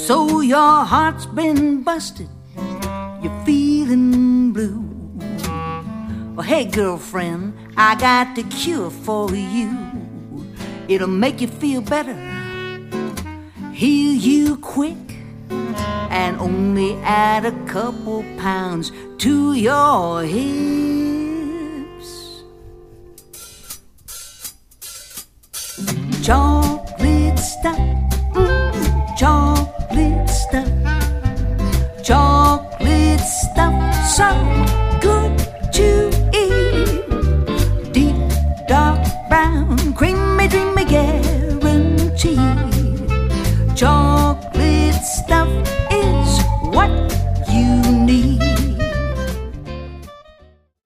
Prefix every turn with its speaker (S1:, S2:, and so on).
S1: So your heart's been busted, you're feeling blue. Well, hey girlfriend, I got the cure for you. It'll make you feel better, heal you quick, and only add a couple pounds to your hips. Chocolate stuff